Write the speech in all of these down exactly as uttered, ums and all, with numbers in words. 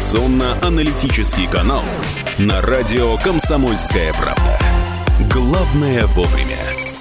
информационно-аналитический канал на радио «Комсомольская правда». Главное вовремя.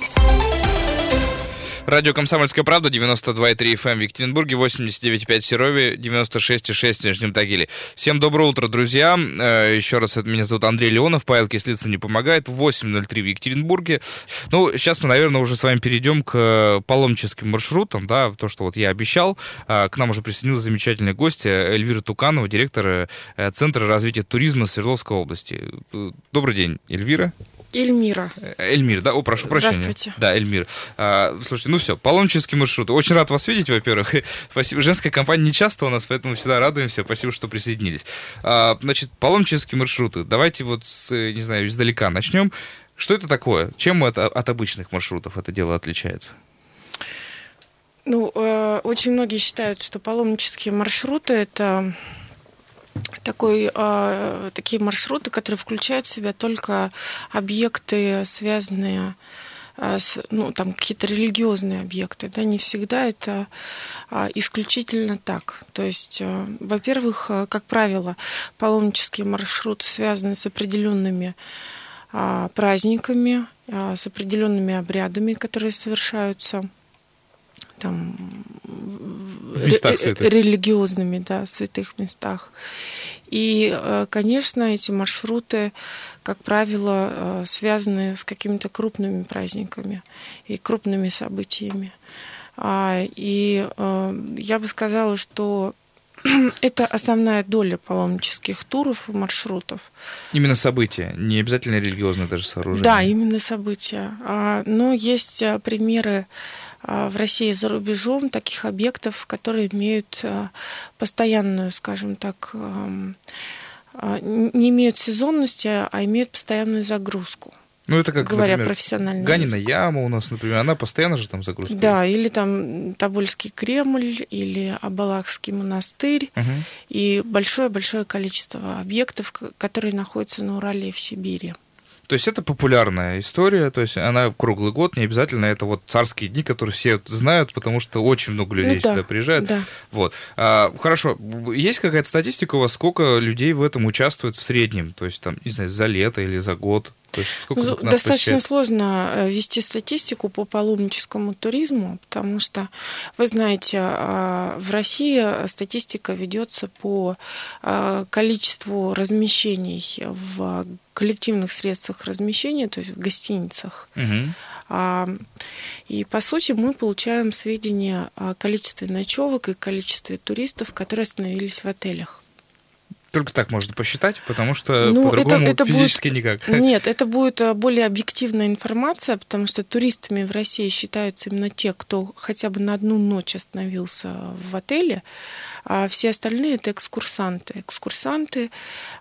Радио «Комсомольская правда», девяносто два и три эф эм в Екатеринбурге, восемьдесят девять и пять в Серове, девяносто шесть и шесть в Нижнем Тагиле. Всем доброе утро, друзья. Еще раз, меня зовут Андрей Леонов, Павел Кислицын не помогает, восемь ноль три в Екатеринбурге. Ну, сейчас мы, наверное, уже с вами перейдем к паломническим маршрутам, да, то, что вот я обещал. К нам уже присоединилась замечательная гостья Эльвира Туканова, директор Центра развития туризма Свердловской области. Добрый день, Эльвира. Эльмира. Эльмира, да, о, прошу прощения. Здравствуйте. Да, Эльмира. А, слушайте, ну все, паломнические маршруты. Очень рад вас видеть, во-первых. Спасибо. Женская компания не часто у нас, поэтому всегда радуемся. Спасибо, что присоединились. А, значит, паломнические маршруты. Давайте вот, с, не знаю, издалека начнем. Что это такое? Чем это от обычных маршрутов это дело отличается? Ну, э, очень многие считают, что паломнические маршруты — это такой, э, такие маршруты, которые включают в себя только объекты, связанные э, с, ну, там, какие-то религиозные объекты. Да, не всегда это э, исключительно так. То есть, э, во-первых, э, как правило, паломнические маршруты связаны с определенными э, праздниками, э, с определенными обрядами, которые совершаются там, в местах святых. Религиозными, да, святых местах. И, конечно, эти маршруты, как правило, связаны с какими-то крупными праздниками и крупными событиями. И я бы сказала, что это основная доля паломнических туров и маршрутов. Именно события, не обязательно религиозные даже сооружения. Да, именно события. Но есть примеры в России и за рубежом таких объектов, которые имеют постоянную, скажем так, не имеют сезонности, а имеют постоянную загрузку. Ну, это как, говоря например, профессионально. Ганина яма у нас, например, она постоянно же там загрузка. Да, или там Тобольский Кремль, или Абалахский монастырь, угу. И большое-большое количество объектов, которые находятся на Урале и в Сибири. То есть это популярная история, то есть она круглый год, не обязательно это вот царские дни, которые все знают, потому что очень много людей ну, да, сюда приезжают. Да. Вот. А, хорошо, есть какая-то статистика у вас, сколько людей в этом участвует в среднем, то есть там, не знаю, за лето или за год? То есть сколько нас Достаточно посещает? Сложно вести статистику по паломническому туризму, потому что, вы знаете, в России статистика ведется по количеству размещений в коллективных средствах размещения, то есть в гостиницах. Угу. И, по сути, мы получаем сведения о количестве ночевок и количестве туристов, которые остановились в отелях. Только так можно посчитать, потому что ну, по-другому это, это физически будет, никак. Нет, это будет более объективная информация, потому что туристами в России считаются именно те, кто хотя бы на одну ночь остановился в отеле, а все остальные — это экскурсанты. Экскурсанты.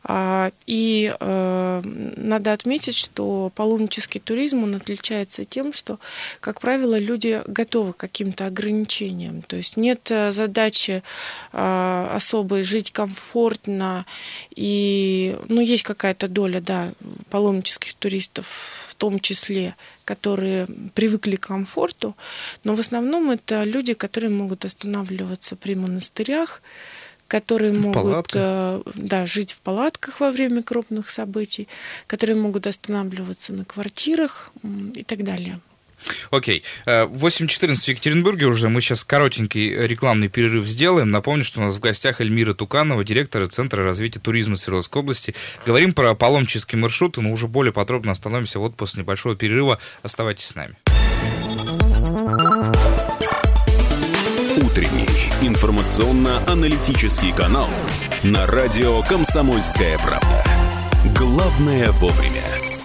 И надо отметить, что паломнический туризм, он отличается тем, что, как правило, люди готовы к каким-то ограничениям. То есть нет задачи особой жить комфортно. И, ну, есть какая-то доля, да, паломнических туристов, в том числе, которые привыкли к комфорту, но в основном это люди, которые могут останавливаться при монастырях, которые в могут да, жить в палатках во время крупных событий, которые могут останавливаться на квартирах и так далее. Окей. восемь четырнадцать в Екатеринбурге уже. Мы сейчас коротенький рекламный перерыв сделаем. Напомню, что у нас в гостях Эльмира Туканова, директор Центра развития туризма Свердловской области. Говорим про паломнические маршруты, но уже более подробно остановимся вот после небольшого перерыва. Оставайтесь с нами. Утренний информационно-аналитический канал на радио «Комсомольская правда». Главное вовремя.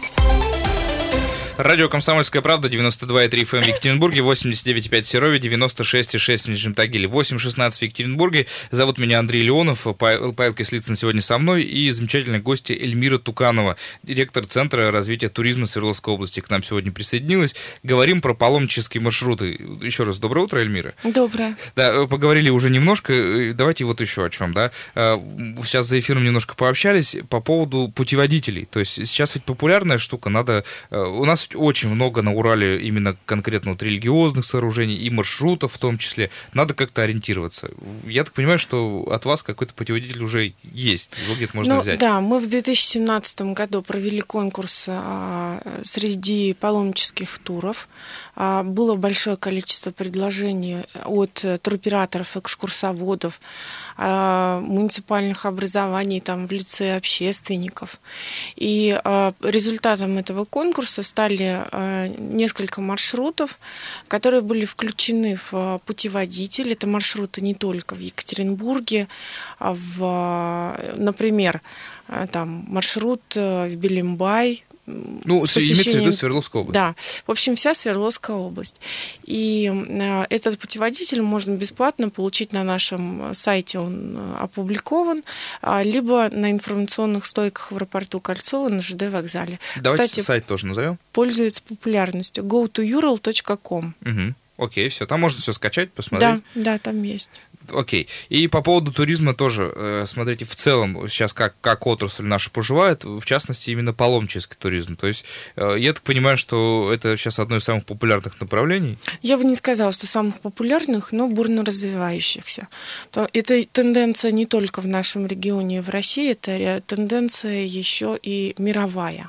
Радио «Комсомольская правда», девяносто два и три эф эм в Екатеринбурге, восемьдесят девять и пять в Серове, девяносто шесть и шесть в Нижнем Тагиле, восемь шестнадцать в Екатеринбурге. Зовут меня Андрей Леонов, Павел, Павел Кислицын сегодня со мной и замечательная гостья Эльмира Туканова, директор Центра развития туризма Свердловской области, к нам сегодня присоединилась. Говорим про паломнические маршруты. Еще раз доброе утро, Эльмира. Доброе. Да, поговорили уже немножко, давайте вот еще о чем, да. Сейчас за эфиром немножко пообщались по поводу путеводителей. То есть сейчас ведь популярная штука, надо... У нас нас очень много на Урале именно конкретно вот религиозных сооружений и маршрутов в том числе. Надо как-то ориентироваться. Я так понимаю, что от вас какой-то путеводитель уже есть, его где-то можно ну, взять. Да, мы в две тысячи семнадцатом году провели конкурс а, среди паломнических туров. А, было большое количество предложений от туроператоров, экскурсоводов, а, муниципальных образований там, в лице общественников. И а, результатом этого конкурса стали а, несколько маршрутов, которые были включены в а, путеводитель. Это маршруты не только в Екатеринбурге, а в, например, там, маршрут в Белимбай. Ну, посещением... имеется в виду Свердловская область. Да, в общем, вся Свердловская область. И э, этот путеводитель можно бесплатно получить на нашем сайте, он опубликован, э, либо на информационных стойках в аэропорту Кольцово на ЖД вокзале. Давайте Кстати, сайт тоже назовем. Пользуется популярностью. go to ural точка com. Угу. Окей, все, там можно все скачать, посмотреть. Да, да, там есть. Окей. И по поводу туризма тоже, смотрите, в целом сейчас как, как отрасль наша поживает, в частности, именно паломнический туризм. То есть я так понимаю, что это сейчас одно из самых популярных направлений? Я бы не сказала, что самых популярных, но бурно развивающихся. Это тенденция не только в нашем регионе и в России, это тенденция еще и мировая.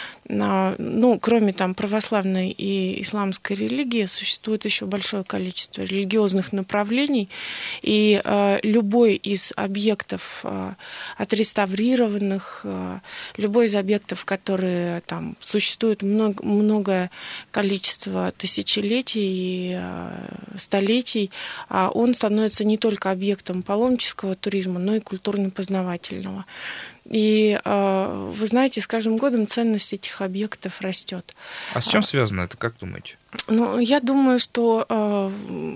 Ну, кроме там православной и исламской религии, существует еще большое количество религиозных направлений, и э, любой из объектов э, отреставрированных, э, любой из объектов, которые там существуют много, многое количество тысячелетий и э, столетий, э, он становится не только объектом паломнического туризма, но и культурно-познавательного. И э, вы знаете, с каждым годом ценность этих объектов растет. А с чем связано это, как думаете? Ну, я думаю, что э,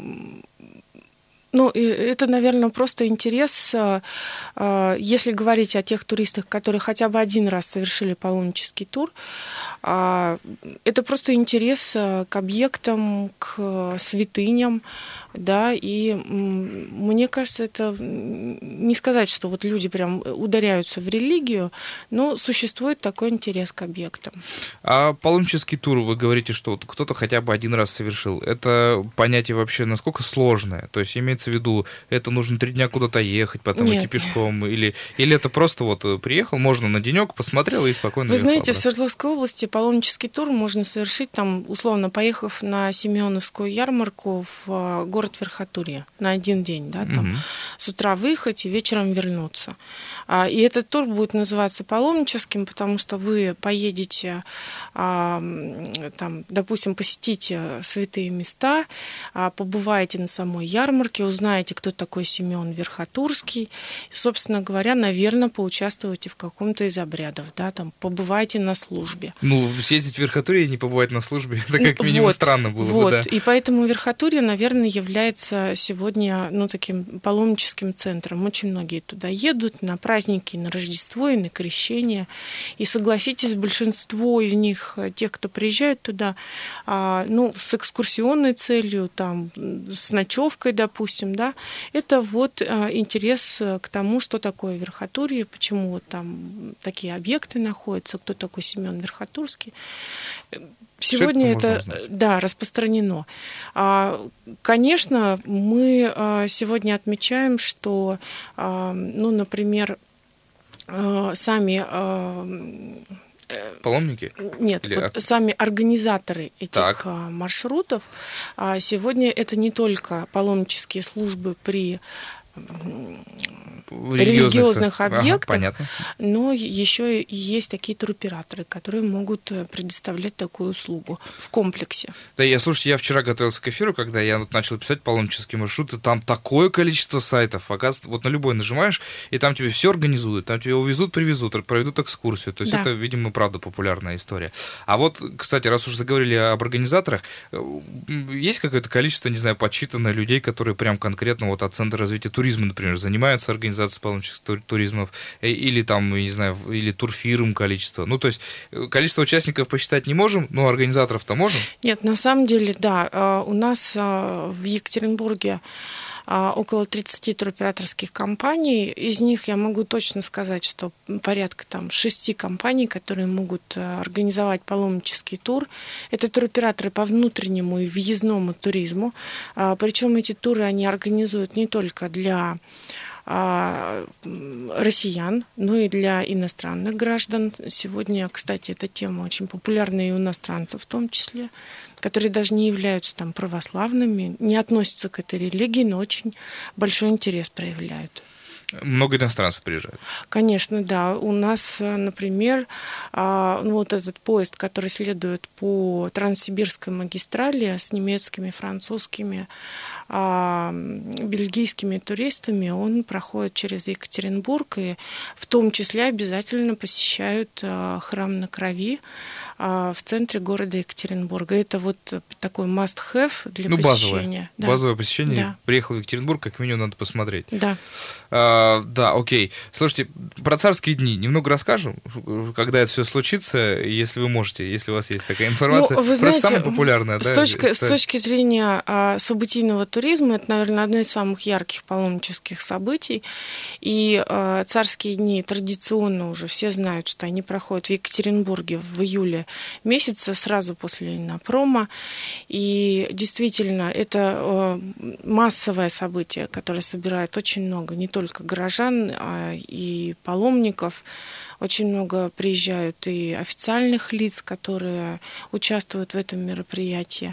ну, это, наверное, просто интерес, э, если говорить о тех туристах, которые хотя бы один раз совершили паломнический тур, э, это просто интерес к объектам, к святыням. Да, и мне кажется, это не сказать, что вот люди прям ударяются в религию, но существует такой интерес к объектам. А паломнический тур, вы говорите, что вот кто-то хотя бы один раз совершил. Это понятие вообще насколько сложное? То есть имеется в виду, это нужно три дня куда-то ехать, потом Нет. идти пешком, или, или это просто вот приехал, можно на денек, посмотрел и спокойно Вы знаете, обратно. В Свердловской области паломнический тур можно совершить, там, условно, поехав на Симеоновскую ярмарку в город Верхотурье на один день, да, там, угу. с утра выехать и вечером вернуться. А, и этот тур будет называться паломническим, потому что вы поедете, а, там, допустим, посетите святые места, а, побываете на самой ярмарке, узнаете, кто такой Симеон Верхотурский, и, собственно говоря, наверное, поучаствуете в каком-то из обрядов, да, там, побывайте на службе. Ну, съездить в Верхотурье и не побывать на службе, это как минимум вот, странно было вот. бы, да. И поэтому Верхотурье, наверное, является сегодня, ну, таким паломническим центром. Очень многие туда едут на праздники, на Рождество и на Крещение. И согласитесь, большинство из них, тех, кто приезжает туда, ну, с экскурсионной целью, там, с ночевкой, допустим, да, это вот интерес к тому, что такое Верхотурье, почему вот там такие объекты находятся, кто такой Симеон Верхотурский. Сегодня это, да, распространено. Конечно, мы сегодня отмечаем, что, ну, например, сами... Паломники? Нет, Или... вот сами организаторы этих так. маршрутов. Сегодня это не только паломнические службы при религиозных объектах, ага, но еще и есть такие туроператоры, которые могут предоставлять такую услугу в комплексе. Да, я, слушайте, я вчера готовился к эфиру, когда я вот начал писать паломнические маршруты, там такое количество сайтов, оказывается, вот на любой нажимаешь, и там тебе все организуют, там тебе увезут, привезут, проведут экскурсию, то есть да. это, видимо, правда популярная история. А вот, кстати, раз уж заговорили об организаторах, есть какое-то количество, не знаю, подсчитанное людей, которые прям конкретно вот от Центра развития туризма, например, занимаются организацией паломнических туризмов, или там, не знаю, или турфирм количество. Ну, то есть количество участников посчитать не можем, но организаторов-то можем? Нет, на самом деле, да. У нас в Екатеринбурге около тридцати туроператорских компаний. Из них я могу точно сказать, что порядка там шести компаний, которые могут организовать паломнический тур. Это туроператоры по внутреннему и въездному туризму. Причем эти туры они организуют не только для россиян, но и для иностранных граждан. Сегодня, кстати, эта тема очень популярна и у иностранцев в том числе, которые даже не являются там православными, не относятся к этой религии, но очень большой интерес проявляют. Много иностранцев приезжают? Конечно, да. У нас, например, ну, вот этот поезд, который следует по Транссибирской магистрали с немецкими, французскими, бельгийскими туристами, он проходит через Екатеринбург, и в том числе обязательно посещают храм на Крови в центре города Екатеринбурга. Это вот такой must-have для ну, посещения. Базовое, да. базовое посещение. Да. Приехал в Екатеринбург, как минимум надо посмотреть. Да. А, да, окей. Слушайте, про царские дни немного расскажем, когда это все случится, если вы можете, если у вас есть такая информация. Ну, вы знаете, самая популярная, с, да, точки, с точки зрения а, событийного туризма, это, наверное, одно из самых ярких паломнических событий. И а, царские дни традиционно уже все знают, что они проходят в Екатеринбурге в июле месяца, сразу после инопрома. И действительно, это массовое событие, которое собирает очень много не только горожан, а и паломников. Очень много приезжают и официальных лиц, которые участвуют в этом мероприятии.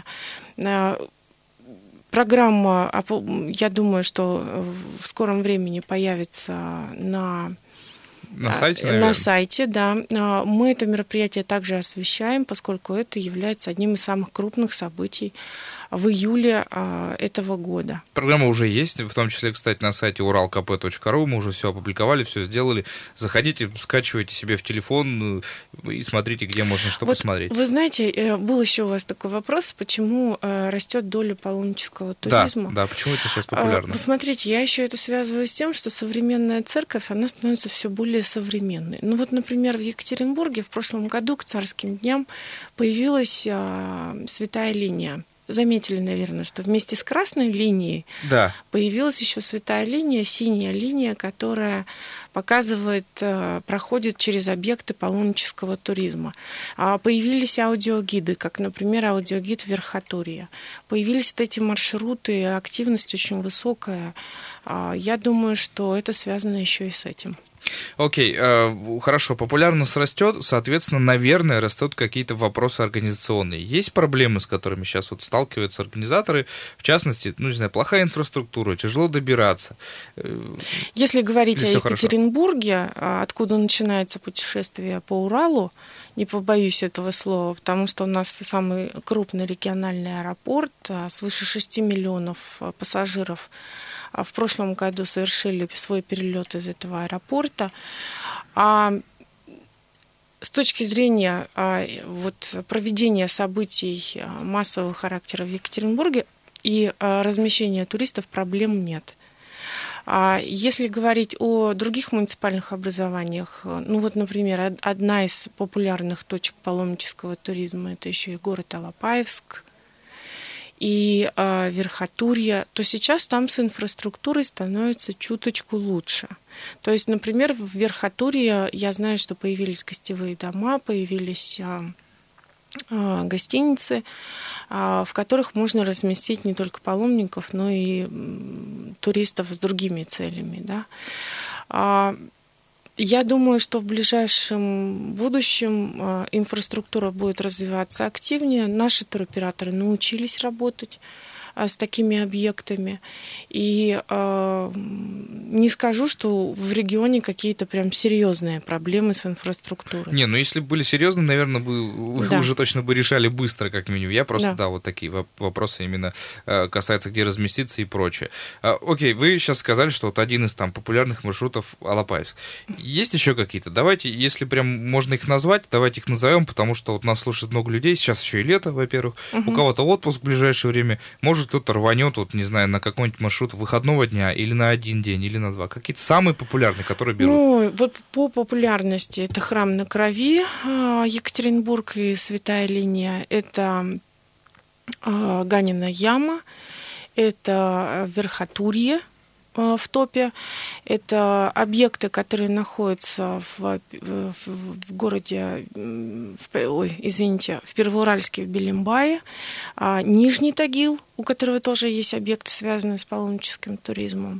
Программа, я думаю, что в скором времени появится на... На сайте, наверное? На сайте, да. Мы это мероприятие также освещаем, поскольку это является одним из самых крупных событий в июле этого года. Программа уже есть, в том числе, кстати, на сайте урал ка пэ точка ру. Мы уже все опубликовали, все сделали. Заходите, скачивайте себе в телефон и смотрите, где можно что вот посмотреть. Вы знаете, был еще у вас такой вопрос, почему растет доля паломнического туризма? Да, да, почему это сейчас популярно? Посмотрите, я еще это связываю с тем, что современная церковь, она становится все более современной. Ну вот, например, в Екатеринбурге в прошлом году к царским дням появилась святая линия. Заметили, наверное, что вместе с красной линией да. появилась еще святая линия, синяя линия, которая показывает, проходит через объекты паломнического туризма. Появились аудиогиды, как, например, аудиогид Верхотурья. Появились вот эти маршруты, активность очень высокая. Я думаю, что это связано еще и с этим. Окей, э, хорошо, популярность растет, соответственно, наверное, растут какие-то вопросы организационные. Есть проблемы, с которыми сейчас вот сталкиваются организаторы, в частности, ну, не знаю, плохая инфраструктура, тяжело добираться. Если говорить о Екатеринбурге, хорошо? Откуда начинается путешествие по Уралу, не побоюсь этого слова, потому что у нас самый крупный региональный аэропорт, свыше шести миллионов пассажиров в прошлом году совершили свой перелет из этого аэропорта. А с точки зрения вот, проведения событий массового характера в Екатеринбурге и размещения туристов проблем нет. Если говорить о других муниципальных образованиях, ну вот, например, одна из популярных точек паломнического туризма – это еще и город Алапаевск, и э, Верхотурье, то сейчас там с инфраструктурой становится чуточку лучше. То есть, например, в Верхотурье я знаю, что появились гостевые дома, появились э, э, гостиницы, э, в которых можно разместить не только паломников, но и э, туристов с другими целями. Да? Э, Я думаю, что в ближайшем будущем инфраструктура будет развиваться активнее. Наши туроператоры научились работать с такими объектами. И э, не скажу, что в регионе какие-то прям серьезные проблемы с инфраструктурой. Не, ну если бы были серьезные, наверное, бы да. уже точно бы решали быстро, как минимум. Я просто, да, да вот такие вопросы именно касаются, где разместиться и прочее. А, окей, вы сейчас сказали, что вот один из там популярных маршрутов Алапаевск. Есть еще какие-то? Давайте, если прям можно их назвать, давайте их назовем, потому что вот нас слушает много людей. Сейчас еще и лето, во-первых. Угу. У кого-то отпуск в ближайшее время. Может, кто-то рванет, вот, не знаю, на какой-нибудь маршрут выходного дня или на один день, или на два. Какие-то самые популярные, которые берут? Ну, вот по популярности это храм на Крови, Екатеринбург и святая линия. Это Ганина яма. это Верхотурье в топе. Это объекты, которые находятся в, в, в городе, в, ой, извините, в Первоуральске, в Белимбае. Нижний Тагил, у которого тоже есть объекты, связанные с паломническим туризмом.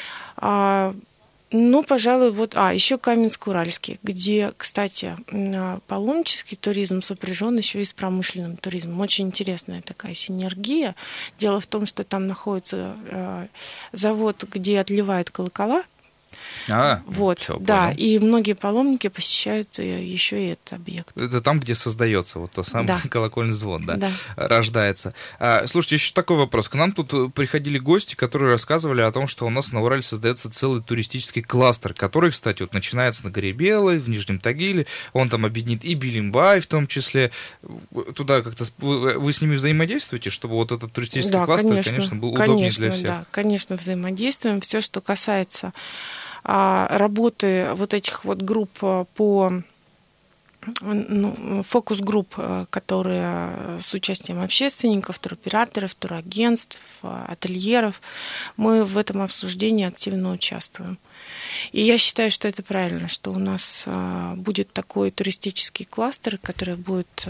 Ну, пожалуй, вот... А, еще Каменск-Уральский, где, кстати, паломнический туризм сопряжен еще и с промышленным туризмом. Очень интересная такая синергия. Дело в том, что там находится э, завод, где отливают колокола. А, вот, всё, да, понял. и многие паломники посещают еще и этот объект. Это там, где создается вот то самое, да. Колокольный звон, да, да. рождается. А, слушайте, еще такой вопрос. К нам тут приходили гости, которые рассказывали о том, что у нас на Урале создается целый туристический кластер, который, кстати, вот начинается на горе Белой, в Нижнем Тагиле, он там объединит и Белимбай в том числе. Туда как-то вы, вы с ними взаимодействуете, чтобы вот этот туристический да, кластер, конечно, конечно, был конечно, удобнее для всех? Да, конечно, взаимодействуем. Все, что касается работы вот этих вот групп по ну, фокус-групп, которые с участием общественников, туроператоров, турагентств, ательеров, мы в этом обсуждении активно участвуем. И я считаю, что это правильно, что у нас будет такой туристический кластер, который будет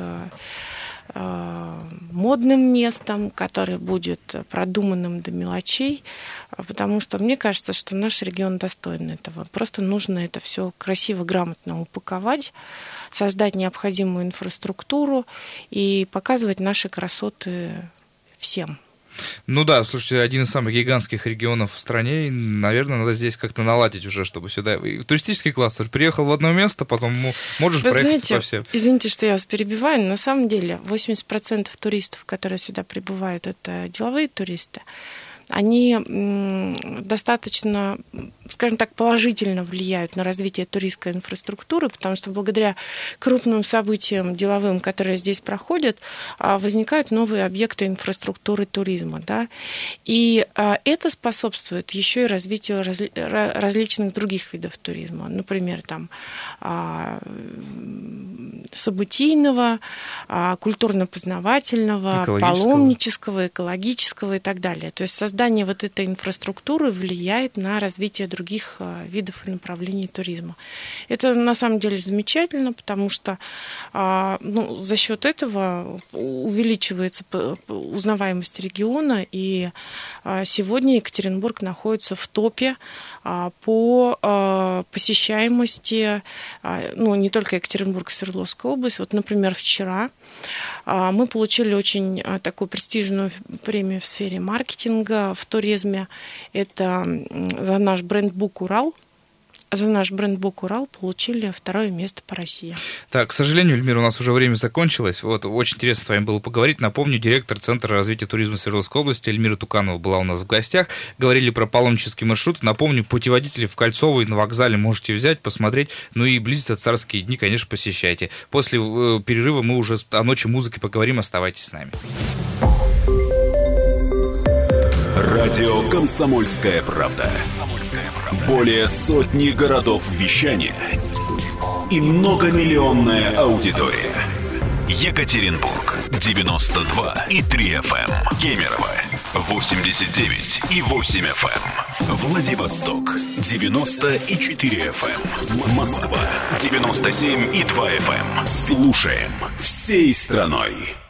модным местом, который будет продуманным до мелочей, потому что мне кажется, что наш регион достоин этого. Просто нужно это все красиво, грамотно упаковать, создать необходимую инфраструктуру и показывать наши красоты всем. Ну да, слушайте, один из самых гигантских регионов в стране, и, наверное, надо здесь как-то наладить уже, чтобы сюда... Туристический кластер приехал в одно место, потом можешь Вы проехать знаете, по всем. Извините, что я вас перебиваю, но на самом деле восемьдесят процентов туристов, которые сюда прибывают, это деловые туристы. Они достаточно, скажем так, положительно влияют на развитие туристской инфраструктуры, потому что благодаря крупным событиям деловым, которые здесь проходят, возникают новые объекты инфраструктуры туризма. Да? И это способствует еще и развитию различных других видов туризма. Например, там, событийного, культурно-познавательного, паломнического, экологического и так далее. То есть создание вот этой инфраструктуры влияет на развитие других видов и направлений туризма. Это на самом деле замечательно, потому что ну, за счет этого увеличивается узнаваемость региона, и сегодня Екатеринбург находится в топе по посещаемости, ну, не только Екатеринбург, Свердловская область. Вот, например, вчера мы получили очень такую престижную премию в сфере маркетинга в туризме. Это за наш бренд-бук «Урал». За наш бренд-бук «Урал» получили второе место по России. Так, к сожалению, Эльмира, у нас уже время закончилось. Вот, очень интересно с вами было поговорить. Напомню, директор Центра развития туризма Свердловской области Эльмира Туканова была у нас в гостях. Говорили про паломнический маршрут. Напомню, путеводители в Кольцово и на вокзале можете взять, посмотреть. Ну и близится царские дни, конечно, посещайте. После э, перерыва мы уже о ночи музыки поговорим. Оставайтесь с нами. Радио «Комсомольская правда». Более сотни городов вещания и многомиллионная аудитория. Екатеринбург девяносто два и три эф эм, Кемерово восемьдесят девять и восемь эф эм, Владивосток девяносто и четыре эф эм, Москва девяносто семь и два эф эм. Слушаем всей страной.